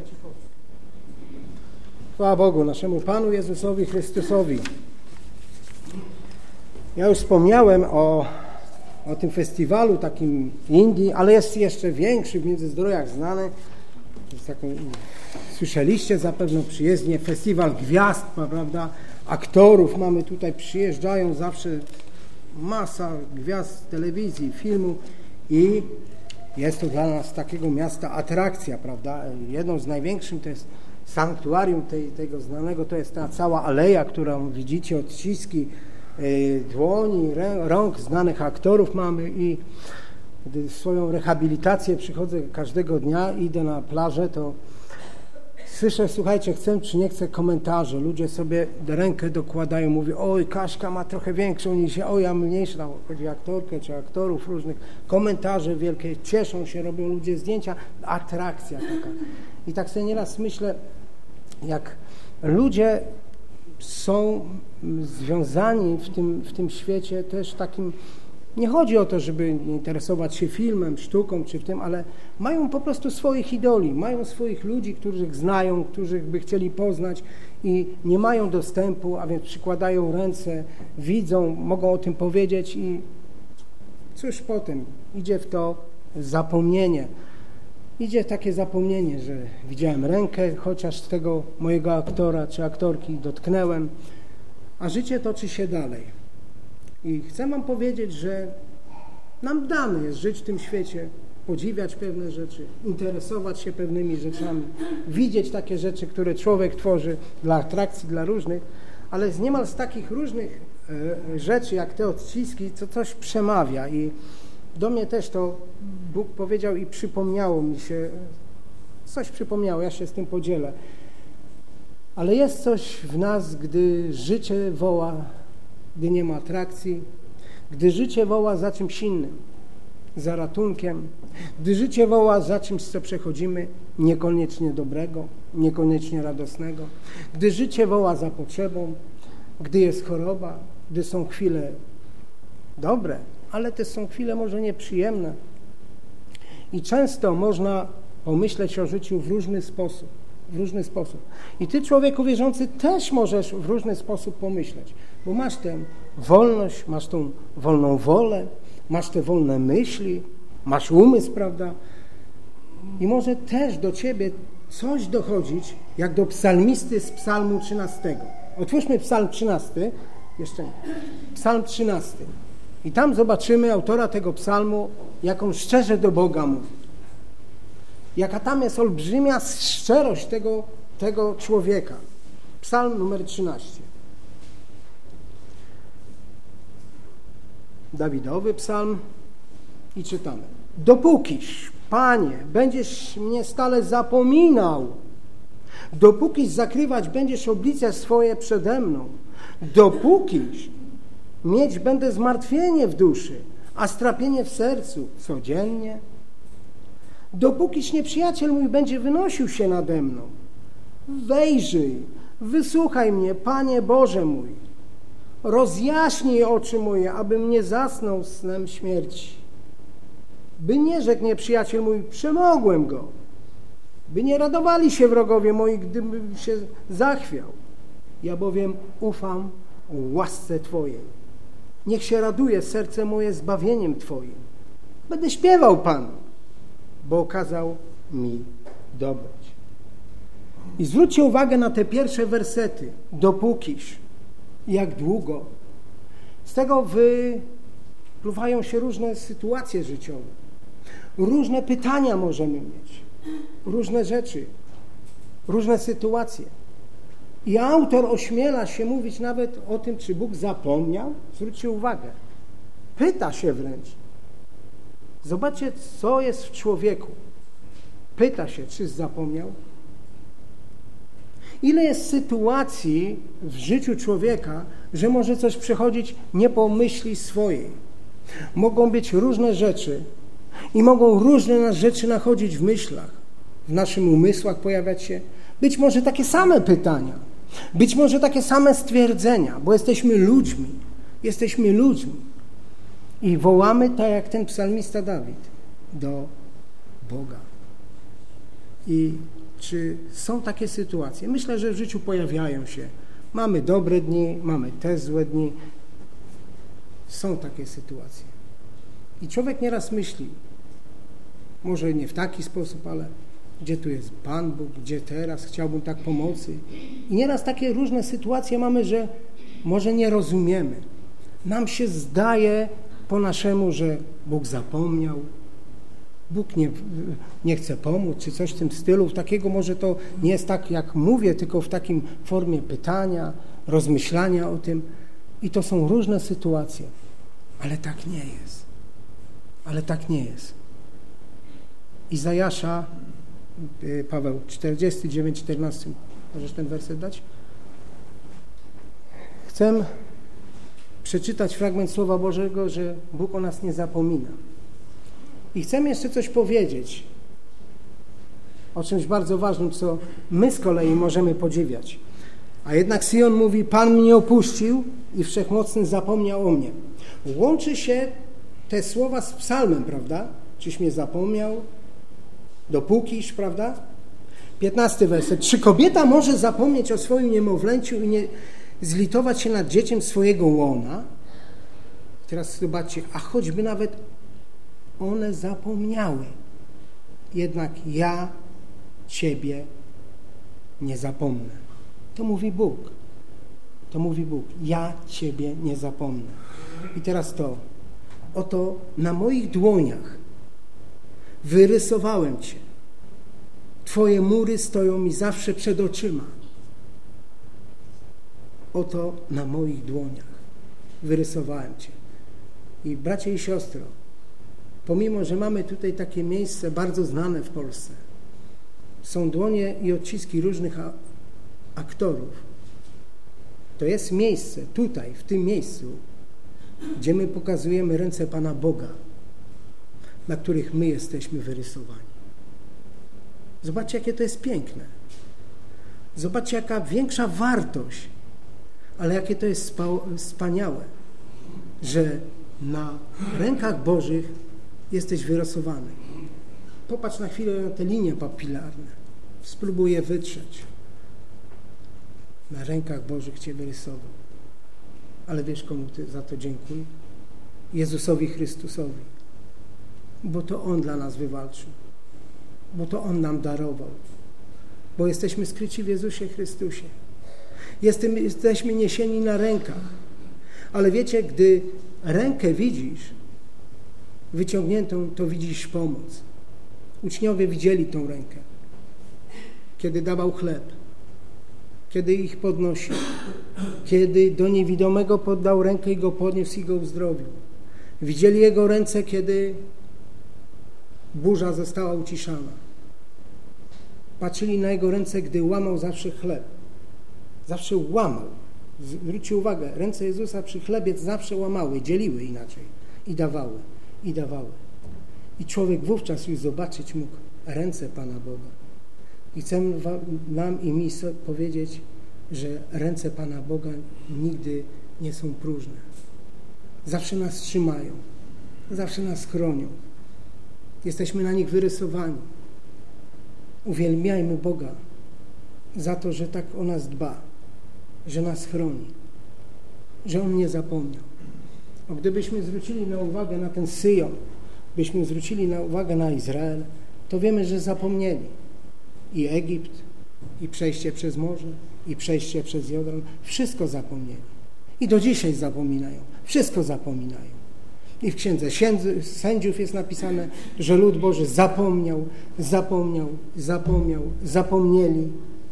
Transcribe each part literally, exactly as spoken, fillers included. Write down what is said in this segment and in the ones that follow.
Chwała Bogu, naszemu Panu Jezusowi Chrystusowi. Ja już wspomniałem o, o tym festiwalu takim w Indii, ale jest jeszcze większy, w Międzyzdrojach znany. Jest taką, słyszeliście zapewne przyjezdnie, festiwal gwiazd, prawda? Aktorów mamy tutaj, przyjeżdżają zawsze masa gwiazd telewizji, filmu i jest to dla nas takiego miasta atrakcja, prawda? Jedną z największych to jest sanktuarium tej, tego znanego, to jest ta cała aleja, którą widzicie, odciski yy, dłoni, rę, rąk znanych aktorów mamy i gdy swoją rehabilitację przychodzę każdego dnia, idę na plażę, to słyszę, słuchajcie, chcę czy nie chcę komentarze. Ludzie sobie rękę dokładają, mówią, oj, Kaśka ma trochę większą niż ja, oj, ja mniejsza, tam chodzi o aktorkę czy aktorów różnych. Komentarze wielkie, cieszą się, robią ludzie zdjęcia. Atrakcja taka. I tak sobie nieraz myślę, jak ludzie są związani w tym, w tym świecie też takim, nie chodzi o to, żeby interesować się filmem, sztuką czy w tym, ale mają po prostu swoich idoli, mają swoich ludzi, których znają, których by chcieli poznać i nie mają dostępu, a więc przykładają ręce, widzą, mogą o tym powiedzieć i cóż potem? Idzie w to zapomnienie. Idzie takie zapomnienie, że widziałem rękę, chociaż tego mojego aktora czy aktorki dotknęłem, a życie toczy się dalej. I chcę wam powiedzieć, że nam dane jest żyć w tym świecie, podziwiać pewne rzeczy, interesować się pewnymi rzeczami, widzieć takie rzeczy, które człowiek tworzy dla atrakcji, dla różnych, ale z niemal z takich różnych e, rzeczy, jak te odciski, co coś przemawia i do mnie też to Bóg powiedział i przypomniało mi się, coś przypomniało, ja się z tym podzielę. Ale jest coś w nas, gdy życie woła, gdy nie ma atrakcji, gdy życie woła za czymś innym, za ratunkiem, gdy życie woła za czymś, co przechodzimy, niekoniecznie dobrego, niekoniecznie radosnego, gdy życie woła za potrzebą, gdy jest choroba, gdy są chwile dobre, ale też są chwile może nieprzyjemne. I często można pomyśleć o życiu w różny sposób. W różny sposób. I ty, człowieku wierzący, też możesz w różny sposób pomyśleć, bo masz tę wolność, masz tą wolną wolę, masz te wolne myśli, masz umysł, prawda? I może też do ciebie coś dochodzić, jak do psalmisty z psalmu trzynastego. Otwórzmy psalm trzynasty, jeszcze nie. Psalm trzynasty. I tam zobaczymy autora tego psalmu, jak on szczerze do Boga mówi. Jaka tam jest olbrzymia szczerość tego, tego człowieka. Psalm numer trzynaście. Dawidowy psalm i czytamy. Dopókiś, Panie, będziesz mnie stale zapominał, dopókiś zakrywać będziesz oblicze swoje przede mną, dopókiś mieć będę zmartwienie w duszy, a strapienie w sercu codziennie, dopókiś nieprzyjaciel mój będzie wynosił się nade mną. Wejrzyj, wysłuchaj mnie, Panie Boże mój. Rozjaśnij oczy moje, abym nie zasnął snem śmierci. By nie rzekł nieprzyjaciel mój, przemogłem go. By nie radowali się wrogowie moi, gdybym się zachwiał. Ja bowiem ufam łasce Twojej. Niech się raduje serce moje zbawieniem Twoim. Będę śpiewał Panu, bo okazał mi dobroć. I zwróćcie uwagę na te pierwsze wersety. Dopókiś, jak długo. Z tego wypływają się różne sytuacje życiowe. Różne pytania możemy mieć. Różne rzeczy. Różne sytuacje. I autor ośmiela się mówić nawet o tym, czy Bóg zapomniał. Zwróćcie uwagę. Pyta się wręcz. Zobaczcie, co jest w człowieku. Pyta się, czy zapomniał. Ile jest sytuacji w życiu człowieka, że może coś przechodzić nie po myśli swojej. Mogą być różne rzeczy i mogą różne nas rzeczy nachodzić w myślach, w naszym umysłach pojawiać się. Być może takie same pytania, być może takie same stwierdzenia, bo jesteśmy ludźmi. Jesteśmy ludźmi. I wołamy tak jak ten psalmista Dawid do Boga. I czy są takie sytuacje? Myślę, że w życiu pojawiają się. Mamy dobre dni, mamy też złe dni. Są takie sytuacje. I człowiek nieraz myśli, może nie w taki sposób, ale gdzie tu jest Pan Bóg, gdzie teraz, chciałbym tak pomocy. I nieraz takie różne sytuacje mamy, że może nie rozumiemy. Nam się zdaje po naszemu, że Bóg zapomniał, Bóg nie, nie chce pomóc, czy coś w tym stylu. Takiego może to nie jest tak, jak mówię, tylko w takim formie pytania, rozmyślania o tym. I to są różne sytuacje. Ale tak nie jest. Ale tak nie jest. Izajasza, Paweł, czterdziesty dziewięć, czternaście. Możesz ten werset dać? Chcę przeczytać fragment Słowa Bożego, że Bóg o nas nie zapomina. I chcę jeszcze coś powiedzieć o czymś bardzo ważnym, co my z kolei możemy podziwiać. A jednak Sion mówi, Pan mnie opuścił i Wszechmocny zapomniał o mnie. Łączy się te słowa z psalmem, prawda? Czyś mnie zapomniał? Dopókiż, prawda? Piętnasty werset. Czy kobieta może zapomnieć o swoim niemowlęciu i nie zlitować się nad dzieciem swojego łona? Teraz zobaczcie, a choćby nawet one zapomniały, jednak ja Ciebie nie zapomnę. To mówi Bóg. To mówi Bóg. Ja Ciebie nie zapomnę. I teraz to. Oto na moich dłoniach wyrysowałem Cię. Twoje mury stoją mi zawsze przed oczyma. Oto na moich dłoniach wyrysowałem Cię. I bracie i siostro, pomimo, że mamy tutaj takie miejsce bardzo znane w Polsce, są dłonie i odciski różnych aktorów, to jest miejsce tutaj, w tym miejscu, gdzie my pokazujemy ręce Pana Boga, na których my jesteśmy wyrysowani. Zobaczcie, jakie to jest piękne. Zobaczcie, jaka większa wartość, ale jakie to jest wspaniałe, że na rękach Bożych jesteś wyrysowany. Popatrz na chwilę na te linie papilarne. Spróbuj je wytrzeć. Na rękach Bożych Cię wyrysował. Ale wiesz, komu Ty za to dziękuję? Jezusowi Chrystusowi. Bo to On dla nas wywalczył. Bo to On nam darował. Bo jesteśmy skryci w Jezusie Chrystusie. Jesteśmy, jesteśmy niesieni na rękach. Ale wiecie, gdy rękę widzisz wyciągniętą, to widzisz pomoc. Uczniowie widzieli tą rękę. Kiedy dawał chleb, kiedy ich podnosił, kiedy do niewidomego poddał rękę i go podniósł i go uzdrowił. Widzieli jego ręce, kiedy burza została uciszana. Patrzyli na jego ręce, gdy łamał zawsze chleb. Zawsze łamał. Zwróćcie uwagę, ręce Jezusa przy chlebie zawsze łamały, dzieliły inaczej i dawały, i dawały. I człowiek wówczas już zobaczyć mógł ręce Pana Boga. I chcę nam i mi powiedzieć, że ręce Pana Boga nigdy nie są próżne. Zawsze nas trzymają, zawsze nas chronią. Jesteśmy na nich wyrysowani. Uwielbiajmy Boga za to, że tak o nas dba, że nas chroni, że On nie zapomniał. A gdybyśmy zwrócili na uwagę na ten Syjon, byśmy zwrócili na uwagę na Izrael, to wiemy, że zapomnieli. I Egipt, i przejście przez morze, i przejście przez Jordan, wszystko zapomnieli. I do dzisiaj zapominają. Wszystko zapominają. I w Księdze Sędziów jest napisane, że lud Boży zapomniał, zapomniał, zapomniał, zapomnieli.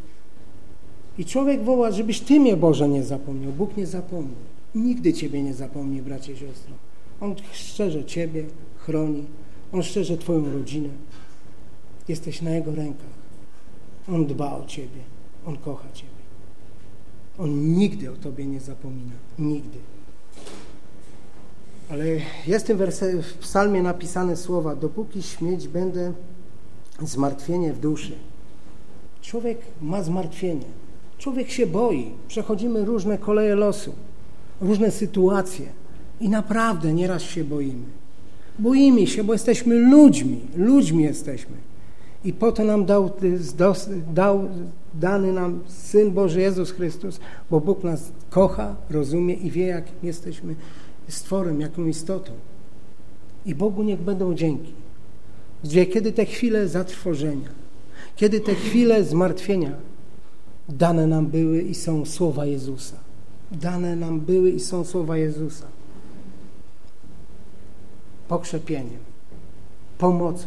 I człowiek woła, żebyś Ty mnie, Boże, nie zapomniał. Bóg nie zapomni. Nigdy Ciebie nie zapomni, bracie i siostro. On szczerze Ciebie chroni. On szczerze Twoją rodzinę. Jesteś na Jego rękach. On dba o Ciebie. On kocha Ciebie. On nigdy o Tobie nie zapomina. Nigdy. Ale jest w tym wersie, w psalmie napisane słowa: dopóki śmieć będę, zmartwienie w duszy. Człowiek ma zmartwienie. Człowiek się boi. Przechodzimy różne koleje losu, różne sytuacje i naprawdę nieraz się boimy. Boimy się, bo jesteśmy ludźmi. Ludźmi jesteśmy. I po to nam dał, dał dany nam Syn Boży Jezus Chrystus, bo Bóg nas kocha, rozumie i wie, jakim jesteśmy stworem, jaką istotą. I Bogu niech będą dzięki. Gdzie kiedy te chwile zatrwożenia, kiedy te chwile zmartwienia dane nam były i są słowa Jezusa. Dane nam były i są słowa Jezusa. Pokrzepieniem, pomocą.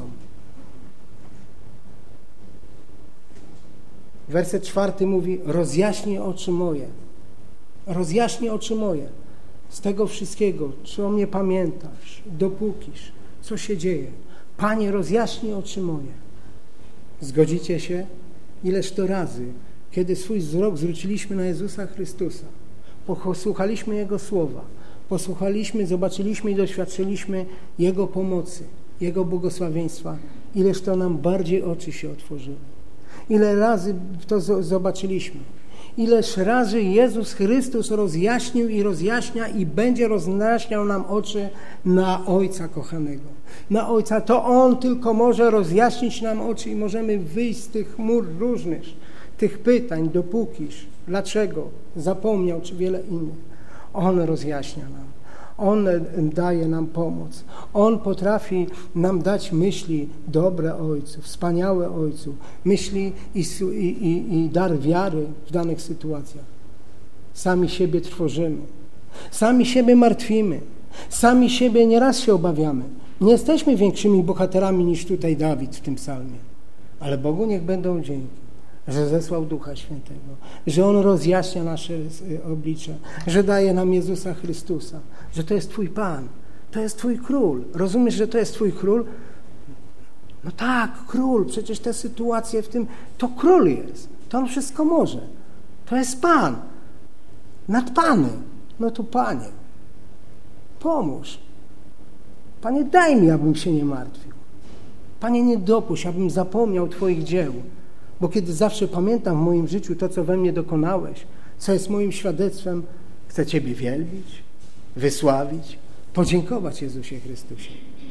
Werset czwarty mówi: rozjaśnij oczy moje. Rozjaśnij oczy moje. Z tego wszystkiego, czy o mnie pamiętasz, dopókiż, co się dzieje. Panie, rozjaśnij oczy moje. Zgodzicie się? Ileż to razy, kiedy swój wzrok zwróciliśmy na Jezusa Chrystusa, posłuchaliśmy Jego słowa, posłuchaliśmy, zobaczyliśmy i doświadczyliśmy Jego pomocy, Jego błogosławieństwa, ileż to nam bardziej oczy się otworzyły. Ile razy to zobaczyliśmy. Ileż razy Jezus Chrystus rozjaśnił i rozjaśnia i będzie rozjaśniał nam oczy na Ojca kochanego. Na Ojca. To On tylko może rozjaśnić nam oczy i możemy wyjść z tych chmur różnych, tych pytań, dopókiż, dlaczego, zapomniał, czy wiele innych. On rozjaśnia nam. On daje nam pomoc. On potrafi nam dać myśli dobre Ojcu, wspaniałe Ojcu, myśli i, i, i dar wiary w danych sytuacjach. Sami siebie trwożymy. Sami siebie martwimy. Sami siebie nieraz się obawiamy. Nie jesteśmy większymi bohaterami niż tutaj Dawid w tym psalmie. Ale Bogu niech będą dzięki, że zesłał Ducha Świętego, że On rozjaśnia nasze oblicze, że daje nam Jezusa Chrystusa, że to jest Twój Pan, to jest Twój Król. Rozumiesz, że to jest Twój Król? No tak, Król, przecież te sytuacje w tym, to Król jest, to On wszystko może. To jest Pan, nadpany. No to Panie, pomóż. Panie, daj mi, abym się nie martwił. Panie, nie dopuść, abym zapomniał Twoich dzieł. Bo kiedy zawsze pamiętam w moim życiu to, co we mnie dokonałeś, co jest moim świadectwem, chcę Ciebie wielbić, wysławić, podziękować Jezusie Chrystusie.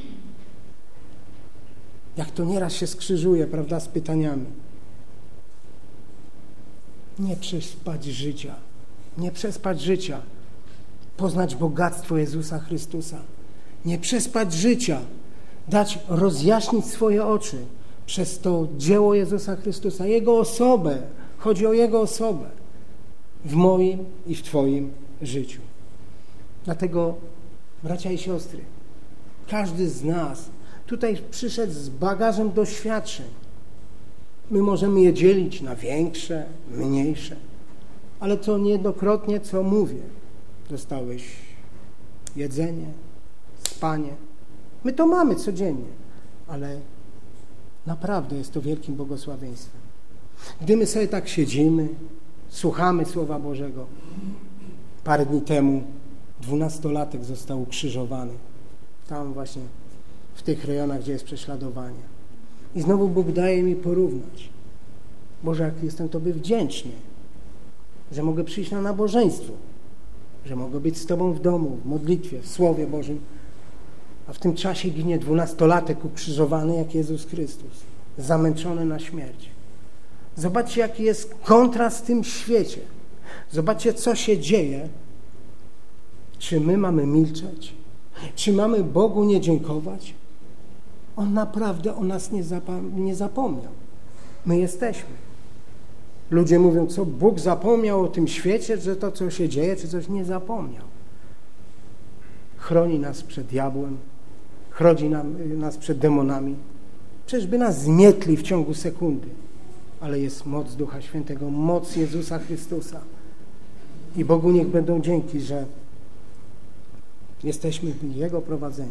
Jak to nieraz się skrzyżuje, prawda, z pytaniami. Nie przespać życia, nie przespać życia, poznać bogactwo Jezusa Chrystusa, nie przespać życia, dać rozjaśnić swoje oczy przez to dzieło Jezusa Chrystusa, Jego osobę. Chodzi o Jego osobę w moim i w Twoim życiu. Dlatego, bracia i siostry, każdy z nas tutaj przyszedł z bagażem doświadczeń. My możemy je dzielić na większe, mniejsze, ale to niejednokrotnie, co mówię. Dostałeś jedzenie, spanie. My to mamy codziennie, ale naprawdę jest to wielkim błogosławieństwem. Gdy my sobie tak siedzimy, słuchamy Słowa Bożego. Parę dni temu dwunastolatek został ukrzyżowany. Tam właśnie w tych rejonach, gdzie jest prześladowanie. I znowu Bóg daje mi porównać. Boże, jak jestem Tobie wdzięczny, że mogę przyjść na nabożeństwo, że mogę być z Tobą w domu, w modlitwie, w Słowie Bożym, a w tym czasie ginie dwunastolatek ukrzyżowany jak Jezus Chrystus, zamęczony na śmierć. Zobaczcie, jaki jest kontrast w tym świecie. Zobaczcie, co się dzieje. Czy my mamy milczeć? Czy mamy Bogu nie dziękować? On naprawdę o nas nie, zapa- nie zapomniał. My jesteśmy. Ludzie mówią, co Bóg zapomniał o tym świecie, że to, co się dzieje, czy coś nie zapomniał. Chroni nas przed diabłem, chroni nam, nas przed demonami. Przecież by nas zmietli w ciągu sekundy. Ale jest moc Ducha Świętego, moc Jezusa Chrystusa. I Bogu niech będą dzięki, że jesteśmy Jego prowadzeni.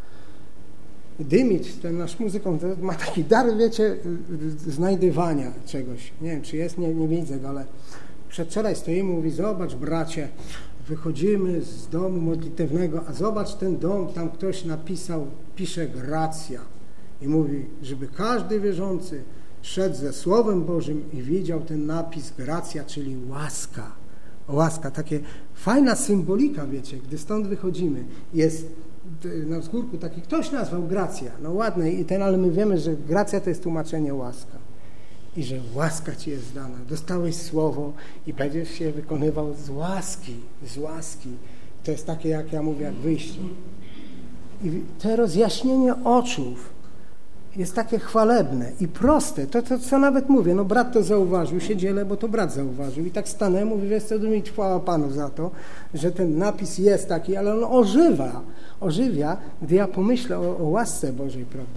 Dymit, ten nasz muzyką, ma taki dar, wiecie, znajdywania czegoś. Nie wiem, czy jest, nie, nie widzę go, ale przedwczoraj stoimy i mówi, zobacz bracie, wychodzimy z domu modlitewnego, a zobacz ten dom, tam ktoś napisał, pisze gracja. I mówi, żeby każdy wierzący szedł ze Słowem Bożym i widział ten napis gracja, czyli łaska. Łaska, takie fajna symbolika, wiecie, gdy stąd wychodzimy. Jest na wzgórku taki, ktoś nazwał gracja, no ładne i ten, ale my wiemy, że gracja to jest tłumaczenie łaska i że łaska Ci jest dana, dostałeś słowo i będziesz się wykonywał z łaski, z łaski, to jest takie, jak ja mówię, jak wyjście. I to rozjaśnienie oczów jest takie chwalebne i proste, to, to co nawet mówię, no brat to zauważył, się dzielę, bo to brat zauważył i tak stanę, mówię, wiesz co, mi chwała Panu za to, że ten napis jest taki, ale on ożywa, ożywia, gdy ja pomyślę o, o łasce Bożej, prawda?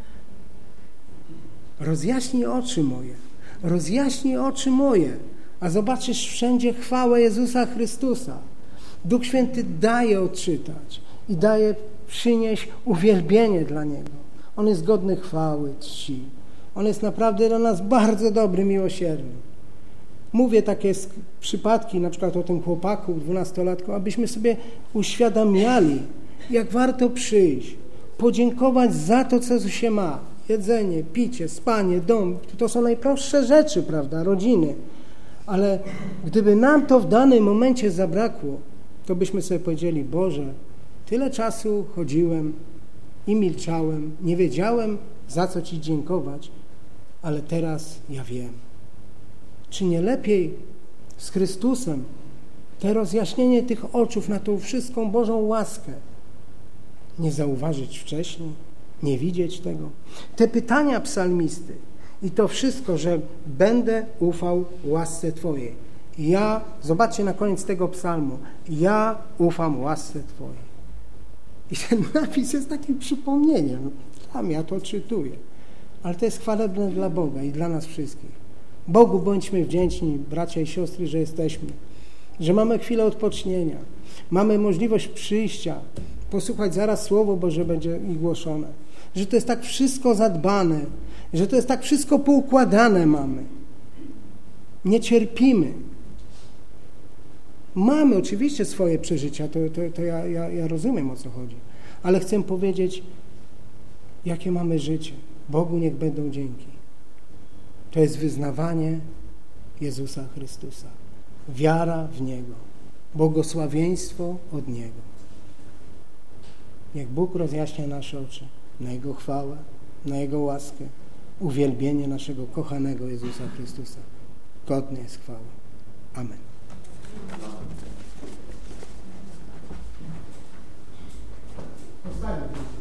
Rozjaśnij oczy moje, rozjaśnij oczy moje, a zobaczysz wszędzie chwałę Jezusa Chrystusa. Duch Święty daje odczytać i daje przynieść uwielbienie dla Niego. On jest godny chwały, czci. On jest naprawdę do nas bardzo dobry, miłosierny. Mówię takie przypadki, na przykład o tym chłopaku, dwunastolatku, abyśmy sobie uświadamiali, jak warto przyjść, podziękować za to, co się ma. Jedzenie, picie, spanie, dom, to są najprostsze rzeczy, prawda, rodziny. Ale gdyby nam to w danym momencie zabrakło, to byśmy sobie powiedzieli, Boże, tyle czasu chodziłem i milczałem, nie wiedziałem, za co Ci dziękować, ale teraz ja wiem. Czy nie lepiej z Chrystusem te rozjaśnienie tych oczów na tą wszystką Bożą łaskę nie zauważyć wcześniej, nie widzieć tego? Te pytania psalmisty i to wszystko, że będę ufał łasce Twojej. Ja, zobaczcie na koniec tego psalmu, ja ufam łasce Twojej. I ten napis jest takim przypomnieniem. Tam ja to czytuję. Ale to jest chwalebne dla Boga i dla nas wszystkich. Bogu bądźmy wdzięczni, bracia i siostry, że jesteśmy. Że mamy chwilę odpocznienia. Mamy możliwość przyjścia, posłuchać zaraz Słowo Boże będzie i głoszone. Że to jest tak wszystko zadbane. Że to jest tak wszystko poukładane mamy. Nie cierpimy. Mamy oczywiście swoje przeżycia, to, to, to ja, ja, ja rozumiem, o co chodzi. Ale chcę powiedzieć, jakie mamy życie. Bogu niech będą dzięki. To jest wyznawanie Jezusa Chrystusa. Wiara w Niego. Błogosławieństwo od Niego. Niech Bóg rozjaśnia nasze oczy na Jego chwałę, na Jego łaskę, uwielbienie naszego kochanego Jezusa Chrystusa. Godny jest chwały. Amen. Zostawię.